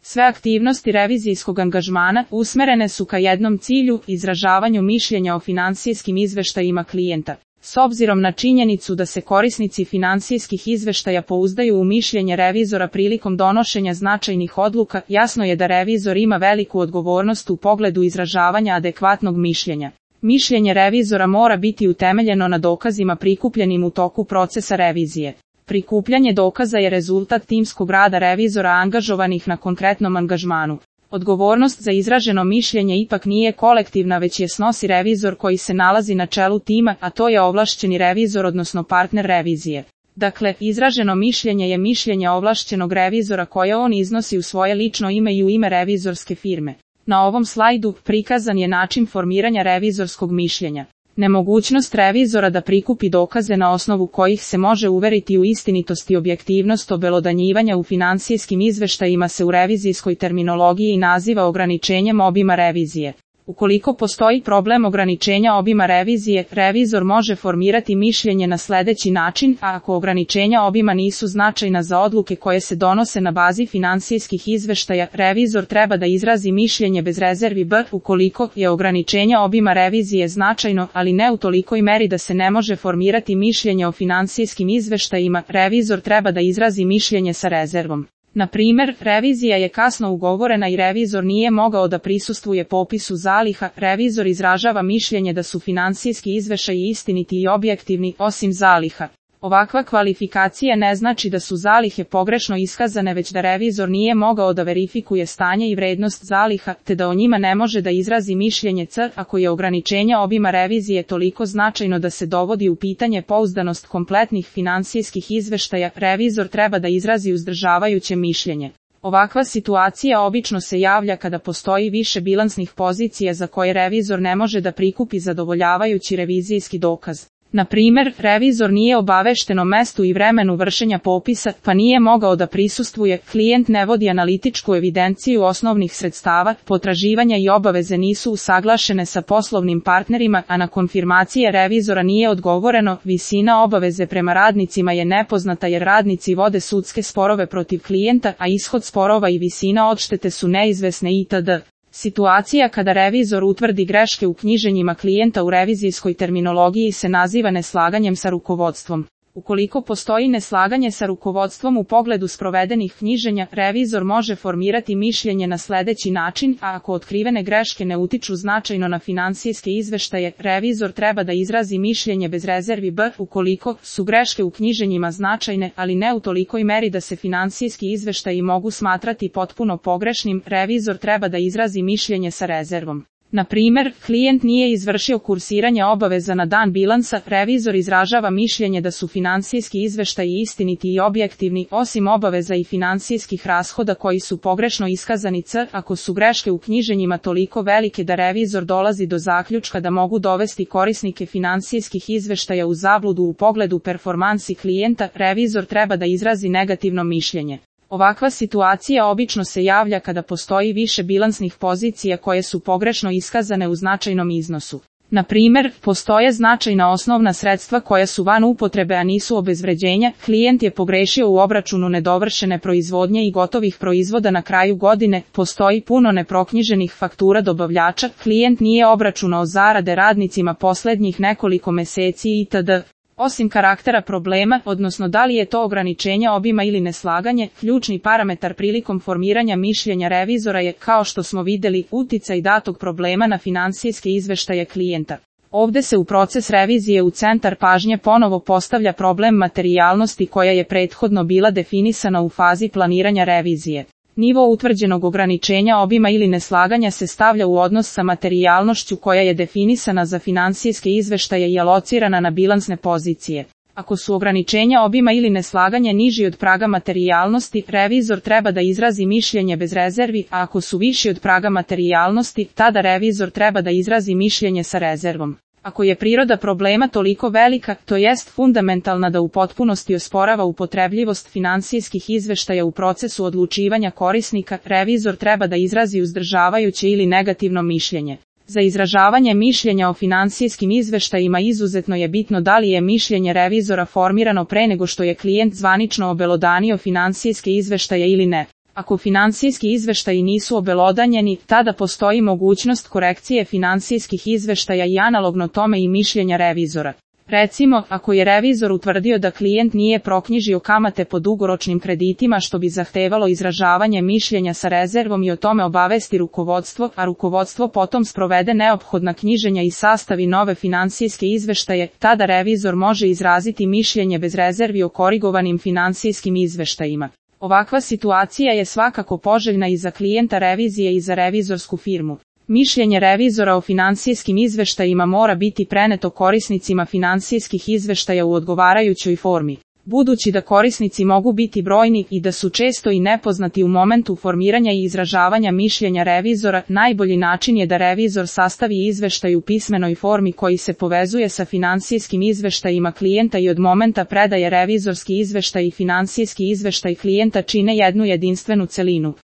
Sve aktivnosti revizijskog angažmana usmerene su ka jednom cilju, izražavanju mišljenja o finansijskim izveštajima klijenta. S obzirom na činjenicu da se korisnici finansijskih izveštaja pouzdaju u mišljenje revizora prilikom donošenja značajnih odluka, jasno je da revizor ima veliku odgovornost u pogledu izražavanja adekvatnog mišljenja. Mišljenje revizora mora biti utemeljeno na dokazima prikupljenim u toku procesa revizije. Prikupljanje dokaza je rezultat timskog rada revizora angažovanih na konkretnom angažmanu. Odgovornost za izraženo mišljenje ipak nije kolektivna, već je snosi revizor koji se nalazi na čelu tima, a to je ovlašćeni revizor odnosno partner revizije. Dakle, izraženo mišljenje je mišljenje ovlašćenog revizora koje on iznosi u svoje lično ime i u ime revizorske firme. Na ovom slajdu prikazan je način formiranja revizorskog mišljenja. Nemogućnost revizora da prikupi dokaze na osnovu kojih se može uveriti u istinitost i objektivnost obelodanjivanja u finansijskim izveštajima se u revizijskoj terminologiji naziva ograničenjem obima revizije. Ukoliko postoji problem ograničenja obima revizije, revizor može formirati mišljenje na sljedeći način, a ako ograničenja obima nisu značajna za odluke koje se donose na bazi finansijskih izveštaja, revizor treba da izrazi mišljenje bez rezervi b. Ukoliko je ograničenje obima revizije značajno, ali ne u tolikoj meri da se ne može formirati mišljenje o finansijskim izveštajima, revizor treba da izrazi mišljenje sa rezervom. Na primjer, revizija je kasno ugovorena i revizor nije mogao da prisustvuje popisu zaliha, revizor izražava mišljenje da su finansijski izveštaji istiniti i objektivni, osim zaliha. Ovakva kvalifikacija ne znači da su zalihe pogrešno iskazane, već da revizor nije mogao da verifikuje stanje i vrednost zaliha, te da o njima ne može da izrazi mišljenje c. Ako je ograničenje obima revizije toliko značajno da se dovodi u pitanje pouzdanost kompletnih finansijskih izveštaja, revizor treba da izrazi uzdržavajuće mišljenje. Ovakva situacija obično se javlja kada postoji više bilansnih pozicija za koje revizor ne može da prikupi zadovoljavajući revizijski dokaz. Na primjer, revizor nije obavešten o mestu i vremenu vršenja popisa, pa nije mogao da prisustvuje, klijent ne vodi analitičku evidenciju osnovnih sredstava, potraživanja i obaveze nisu usaglašene sa poslovnim partnerima, a na konfirmacije revizora nije odgovoreno, visina obaveze prema radnicima je nepoznata jer radnici vode sudske sporove protiv klijenta, a ishod sporova i visina odštete su neizvesne itd. Situacija kada revizor utvrdi greške u knjiženjima klijenta u revizijskoj terminologiji se naziva neslaganjem sa rukovodstvom. Ukoliko postoji neslaganje sa rukovodstvom u pogledu sprovedenih knjiženja, revizor može formirati mišljenje na sljedeći način, a ako otkrivene greške ne utiču značajno na finansijske izveštaje, revizor treba da izrazi mišljenje bez rezervi b. Ukoliko su greške u knjiženjima značajne, ali ne u tolikoj meri da se finansijski izveštaji mogu smatrati potpuno pogrešnim, revizor treba da izrazi mišljenje sa rezervom. Na primjer, klijent nije izvršio kursiranje obaveza na dan bilansa, revizor izražava mišljenje da su finansijski izveštaji istiniti i objektivni, osim obaveza i finansijskih rashoda koji su pogrešno iskazani c. Ako su greške u knjiženjima toliko velike da revizor dolazi do zaključka da mogu dovesti korisnike finansijskih izveštaja u zabludu u pogledu performansi klijenta, revizor treba da izrazi negativno mišljenje. Ovakva situacija obično se javlja kada postoji više bilansnih pozicija koje su pogrešno iskazane u značajnom iznosu. Na primjer, postoje značajna osnovna sredstva koja su van upotrebe a nisu obezvređenja, klijent je pogrešio u obračunu nedovršene proizvodnje i gotovih proizvoda na kraju godine, postoji puno neproknjiženih faktura dobavljača, klijent nije obračunao zarade radnicima posljednjih nekoliko meseci itd. Osim karaktera problema, odnosno da li je to ograničenje obima ili neslaganje, ključni parametar prilikom formiranja mišljenja revizora je, kao što smo vidjeli, uticaj datog problema na finansijske izveštaje klijenta. Ovdje se u proces revizije u centar pažnje ponovo postavlja problem materijalnosti koja je prethodno bila definisana u fazi planiranja revizije. Nivo utvrđenog ograničenja obima ili neslaganja se stavlja u odnos sa materijalnošću koja je definisana za finansijske izveštaje i alocirana na bilansne pozicije. Ako su ograničenja obima ili neslaganje niži od praga materijalnosti, revizor treba da izrazi mišljenje bez rezervi, a ako su viši od praga materijalnosti, tada revizor treba da izrazi mišljenje sa rezervom. Ako je priroda problema toliko velika, to jest fundamentalna da u potpunosti osporava upotrebljivost finansijskih izveštaja u procesu odlučivanja korisnika, revizor treba da izrazi uzdržavajuće ili negativno mišljenje. Za izražavanje mišljenja o finansijskim izveštajima izuzetno je bitno da li je mišljenje revizora formirano pre nego što je klijent zvanično obelodanio finansijske izveštaje ili ne. Ako finansijski izveštaji nisu obelodanjeni, tada postoji mogućnost korekcije finansijskih izveštaja i analogno tome i mišljenja revizora. Recimo, ako je revizor utvrdio da klijent nije proknjižio kamate po dugoročnim kreditima što bi zahtevalo izražavanje mišljenja sa rezervom i o tome obavesti rukovodstvo, a rukovodstvo potom sprovede neophodna knjiženja i sastavi nove finansijske izveštaje, tada revizor može izraziti mišljenje bez rezervi o korigovanim finansijskim izveštajima. Ovakva situacija je svakako poželjna i za klijenta revizije i za revizorsku firmu. Mišljenje revizora o finansijskim izveštajima mora biti preneto korisnicima finansijskih izveštaja u odgovarajućoj formi. Budući da korisnici mogu biti brojni i da su često i nepoznati u momentu formiranja i izražavanja mišljenja revizora, najbolji način je da revizor sastavi izveštaj u pismenoj formi koji se povezuje sa finansijskim izveštajima klijenta i od momenta predaje revizorski izveštaj i finansijski izveštaj klijenta čine jednu jedinstvenu celinu.